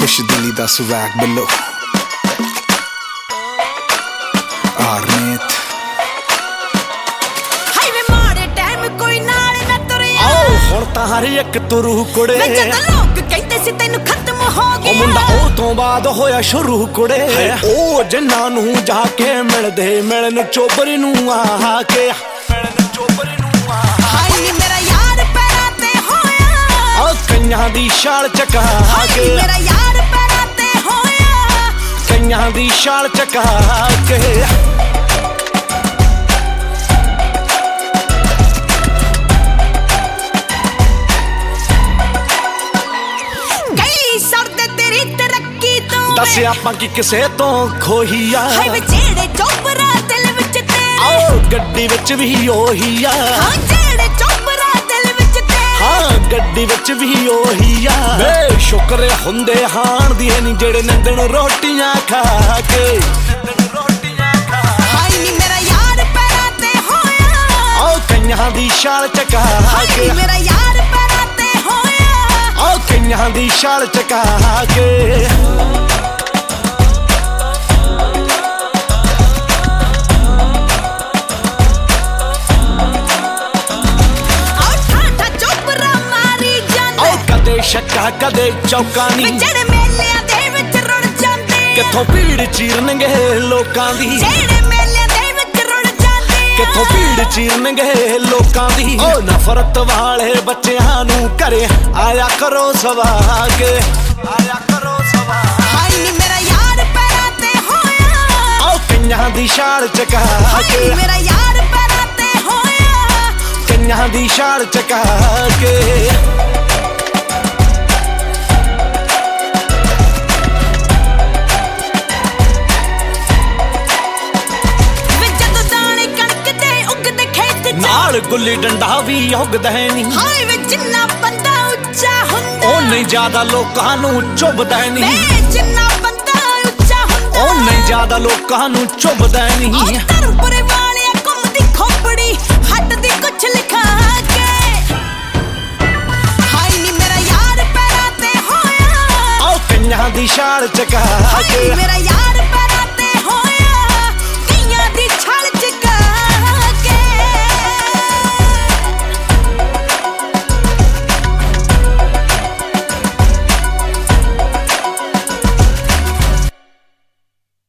Push Dilly da swag below. Arnett. Highway मारे time कोई नाल ना तुरे आओ हुण तां हर एक तुरू कुड़े मैं जद लोग कहते सी तैनू खत्म हो गया मुंडा ओ तो बाद होया शुरू कुड़े ओ जिन्ना नू जाके मिलदे मिलन चोबरी नू आ के मिलन चोबरी नू आ हाय नी मेरा यार पैरां ते होया ओ कन्या दी शाल चका के मेरा यार पैरां ते होया कन्या दी शाल चका के दस आपां की किसे तो खोही आ हाय जेड़े चोपरा दिल विच तेरे आओ गड्डी विच भी ओही आ हां जेड़े चोपरा दिल विच तेरे हां गड्डी विच भी ओही आ बेशुक्र हुंदे हाण दी नी जेड़े नंदन रोटियां खा के हाय नी मेरा यार पैरां ते होया आओ कन्या दी शाल चका के मेरा यार पैरां ते होया आओ कन्या दी शाल चका के शक्का कदे चौकानी जेड़े मेलियां दे विच रुड़ जांदे किथों भीड़ चीरनगे लोकां दी जेड़े मेलियां दे विच रुड़ जांदे किथों भीड़ चीरनगे लोकां दी ओ नफरत वाले बच्चियां नू घरे आया करो सवा के आया करो सवा हाय नी मेरा यार पैरां ते होया ओ कन्या दी शाल चका के मेरा यार पैरां ते होया कन्या दी शाल चका के नाल गुल्ली डंडा भी उगदा नी हाय वे जिन्ना बंदा ਉੱਚਾ ਹੁੰਦਾ ओ नहीं ज्यादा लोकां नू चुभदा नी वे जिन्ना बंदा ਉੱਚਾ ਹੁੰਦਾ ओ नहीं ज्यादा लोकां नू चुभदा नी ਧਰਮਪੁਰੇ ਵਾਲਿਆ ਘੁੰਮਦੀ ਖੋਪੜੀ ਹੱਟ ਦੀ ਕੁਛ ਲਿਖਾ ਕੇ ਹਾਏ ਨੀ ਮੇਰਾ ਯਾਰ ਪੈਰਾਂ ਤੇ ਹੋਇਆ ओ कन्या दी शाल चका के ਮੇਰਾ